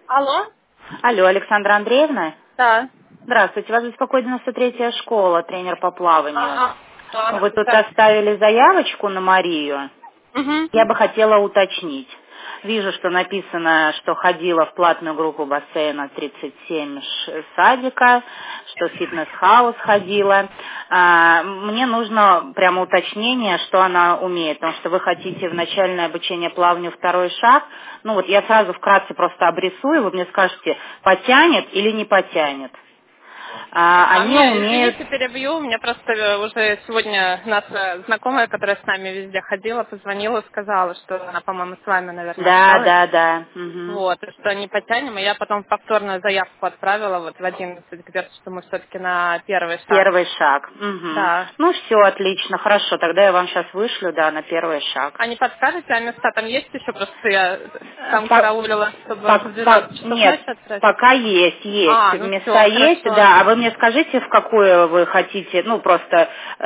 Алло? Алло, Александра Андреевна? Да. Здравствуйте, вас беспокоит 93-я школа, тренер по плаванию. Вы тут Да. оставили заявочку на Марию. Угу. Я бы хотела уточнить. Вижу, что написано, что ходила в платную группу бассейна 37 садика, что в фитнес-хаус ходила. Мне нужно прямо уточнение, что она умеет, потому что вы хотите в начальное обучение плаванию второй шаг. Ну вот я сразу вкратце просто обрисую, вы мне скажете, потянет или не потянет. Они Мне, умеют... извините, перебью. У меня просто уже сегодня наша знакомая, которая с нами везде ходила, позвонила, сказала, что она, по-моему, с вами, наверное, общалась. Да. Мгм. Вот, и что не потянем. И я потом повторную заявку отправила вот в 11, говорят, что мы все-таки на первый шаг. Первый шаг. Мгм. Да. Ну, все, отлично, хорошо. Тогда я вам сейчас вышлю, да, на первый шаг. А не подскажете, а места там есть еще? Просто я там караулила, чтобы в 12 часов Нет, ночи отправить. пока есть. Ну Места все, есть, хорошо. да. А вы мне скажите, в какую вы хотите, ну, просто,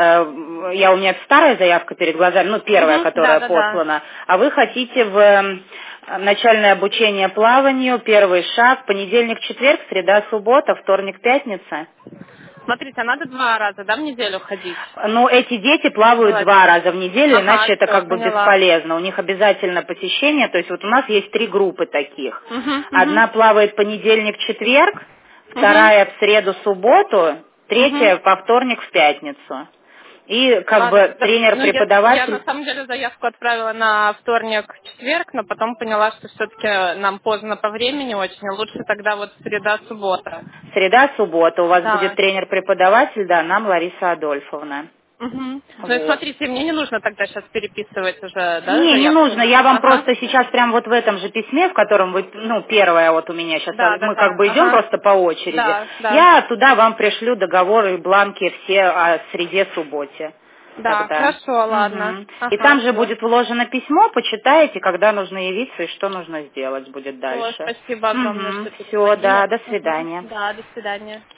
у меня старая заявка перед глазами, ну, первая, которая Да. послана, а вы хотите в начальное обучение плаванию, первый шаг, понедельник, четверг, среда, суббота, вторник, пятница? Смотрите, а надо 2 раза, да, в неделю ходить? Но эти дети плавают Давайте. 2 раза в неделю, Ага, иначе это все, как бы поняла. бесполезно. У них обязательно посещение, то есть вот у нас есть 3 группы таких. Угу. Одна плавает понедельник-четверг, Угу. вторая в среду-субботу, Угу. третья во вторник в пятницу. И как Ладно, бы ну я на тренер-преподаватель... самом деле заявку отправила на вторник, четверг, но потом поняла, что все-таки нам поздно по времени очень, и лучше тогда вот среда, суббота. Среда-суббота у вас будет Да. тренер-преподаватель, да, нам Лариса Адольфовна. Угу. Ну и Вот. смотрите, мне не нужно тогда сейчас переписывать уже, да, Не заявку? нужно. Я вам Ага. просто сейчас прям вот в этом же письме, в котором вы, ну, первое вот у меня сейчас, Да, мы как бы идем ага. просто по очереди. Да. Я туда вам пришлю договоры и бланки все о среде-субботе. Да, Тогда. хорошо, ладно. Мгм. И Ага, там же все. будет вложено письмо, почитаете, когда нужно явиться и что нужно сделать будет Все, дальше. спасибо огромное, что Все, перезвонили. да, до Ага. свидания. Да, до свидания.